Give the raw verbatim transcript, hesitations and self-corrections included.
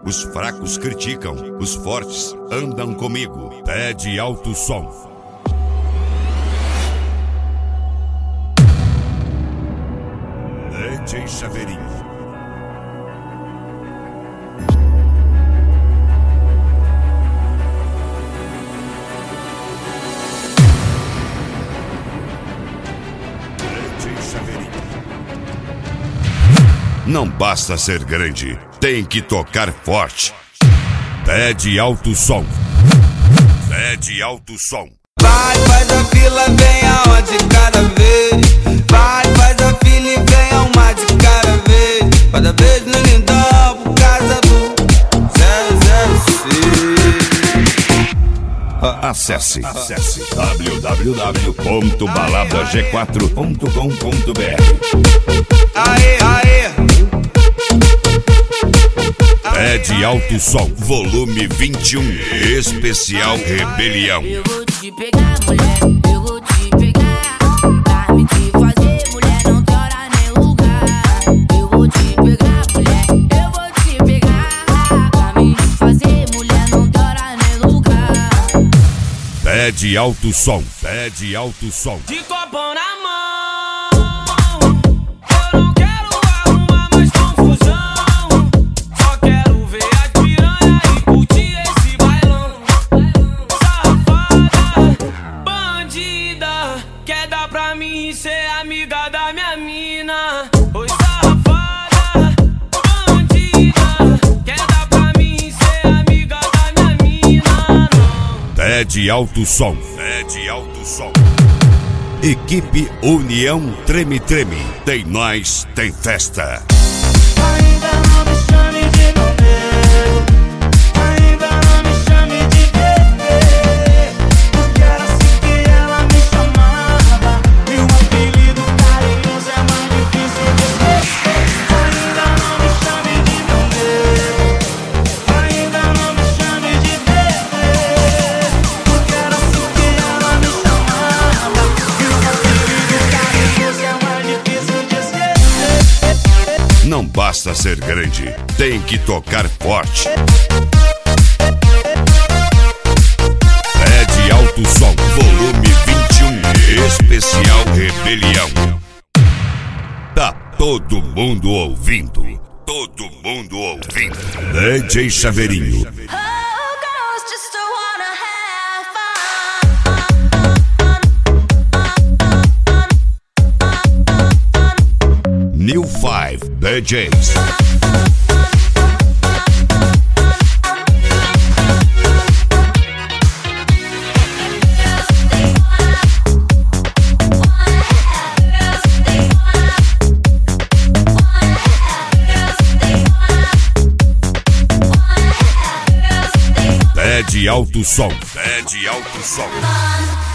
Os fracos criticam, os fortes andam comigo. Pede alto som. D J Chaveirinho. Não basta ser grande, tem que tocar forte. Pede alto som. Pede alto som. Vai, faz a fila, vem aonde cada vez. Vai, faz a fila e vem a uma de cada vez. Cada vez no lindão, por causa do zero zero seis. Acesse, acesse w w w ponto balada g quatro ponto com ponto b r. Aê, aê. Pede alto som, volume vinte e um, especial Rebelião. Eu vou te pegar, mulher, eu vou te pegar. Pra me te fazer, mulher, não tem hora nem lugar. Eu vou te pegar, mulher, eu vou te pegar. Pra me te fazer, mulher, não tem hora nem lugar. Pede alto som, pede alto som. De copão na mão, eu não quero arrumar mais confusão. Só quero ver a piranha e curtir esse bailão. Safada, bandida, quer dar pra mim e ser amiga da minha mina. Oi, safada, bandida, quer dar pra mim e ser amiga da minha mina. Não. Pede alto som, pede alto som. Equipe União Treme Treme. Tem nós, tem festa. Ainda não me chame de meu nego, ainda não me chame de bebê, porque era assim que ela me chamava, e o apelido carinhoso é mais difícil de esquecer. Ainda não me chame de meu nego, ainda não me chame de bebê, porque era assim que ela me chamava, e o apelido carinhoso é mais difícil de esquecer. Não basta ser grande, tem que tocar forte. Pede alto som, volume vinte e um, especial Rebelião. Tá todo mundo ouvindo, todo mundo ouvindo. D J Chaveirinho. Oh, girls just wanna have fun. New Five D Js. Pede alto som, pede alto som.